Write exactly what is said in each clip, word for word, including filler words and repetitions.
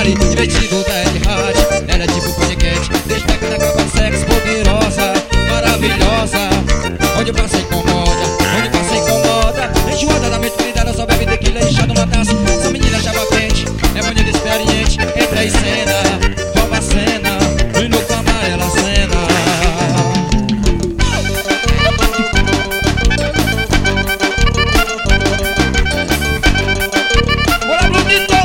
baile, divertido da Ed Hard. Ela é tipo paniquete, destaca na capa sexy, poderosa, maravilhosa. Onde passa incomoda, onde passa incomoda. Enjoada da mente cuidada, só bebe tequila enchendo uma taça. Essa menina chava quente, é bonita experiente. Entra em cena, rouba a cena, e no cama ela cena. Bora, Brunito!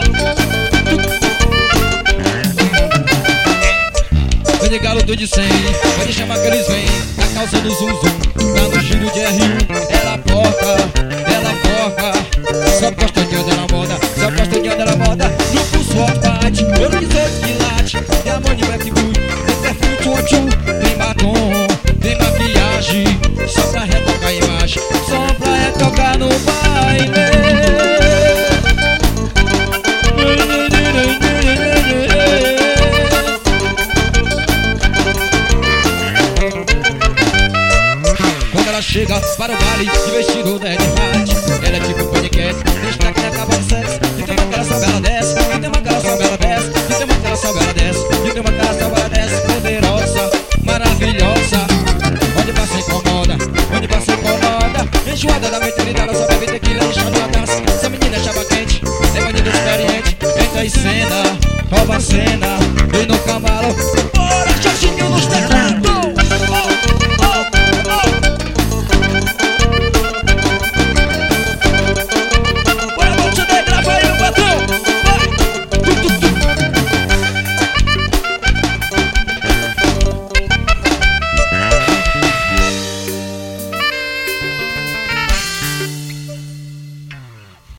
Vem de galo, tô de cem, pode chamar que eles vêm. A calça do zum zum, tá no giro de R um. Ela porta, ela forca, só posta de onda na moda, só posta de onda na moda. No pulso alto bate, olho dezoito quilates. Diamante, blackwood, tem perfume tchum-tchum. Tem batom, tem maquiagem, só pra retocar a imagem, só pra retocar no baile. Chega para o baile de vestido da Ed Hard. Ela é tipo paniquete, destaque na capa sexy. E tem uma cara só ela desce, e tem uma cara só ela desce, e tem uma cara só ela desce, e tem uma cara só ela desce. Poderosa, maravilhosa. Onde passa incomoda, onde passa incomoda. Enjoada da mente dela, só bebe tequila enchendo a taça. Essa menina é chava quente, é bandido experiente. Entra em cena, rouba a cena,